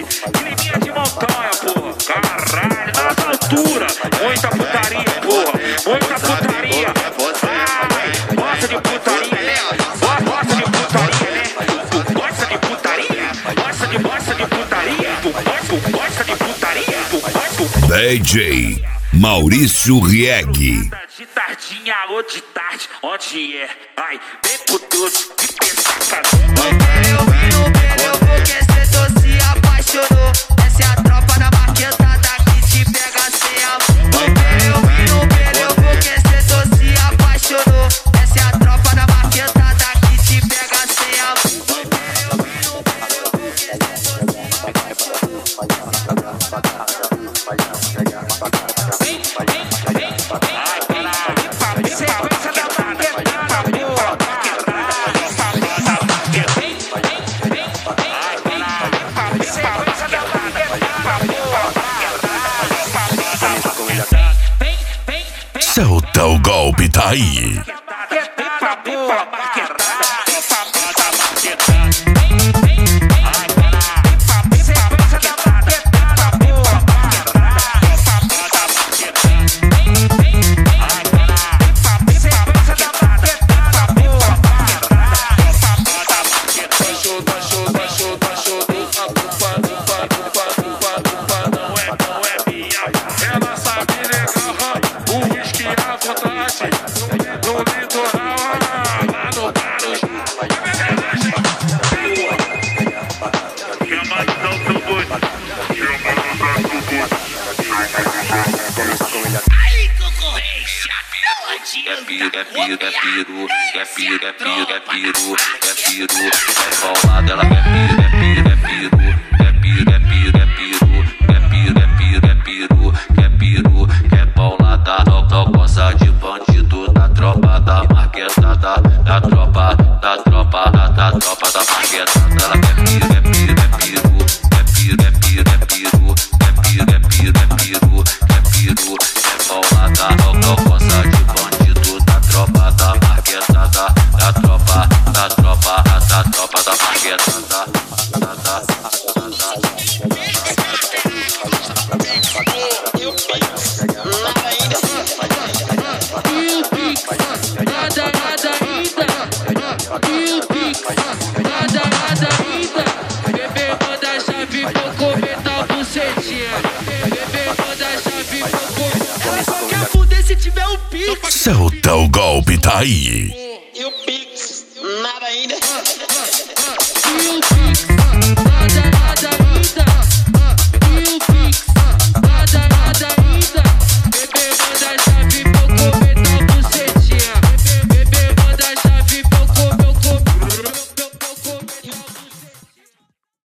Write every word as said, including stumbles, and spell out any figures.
Climinha de montanha, porra. Caralho, na nossa altura. Muita putaria, porra. Muita putaria. Ai, gosta de putaria, né? Gosta de putaria, né? Tu gosta de putaria? Gosta de, gosta de putaria? Tu gosta, gosta de putaria? Tu gosta. D J Maurício Rieg. De tardinha ou de tarde, onde é? Ai, vem pro doce de pensar. Eu vi no belo, porque cê tô se apaixonou. Essa é a tropa da marquetada que te pega sem amor. Eu vi no belo, porque cê tô se apaixonou. Essa é a tropa da marquetada que te pega sem amor. Eu vi no belo, porque cê tô se apaixonou. Solta o golpe, tá aí. É piro, é piro, é piro, é piro, é piro, é piro, é piro, é paulada, ela é piro, é piro, é piro, é piro, é piro, é piro, é piro, é piro, é piro, é piro, é paulada, não gosta de bandido da tropa da marquetada, da tropa, da tropa, da tropa da marquetada, ela é piro, é piro, é piro, é piro, é piro, é piro, é piro, é piro, é piro, é piro, é paulada, não gosta de bandido da tropa da marquetada, da tropa, da tropa, da tropa da marquetada, da, da, Solta o golpe, tá aí.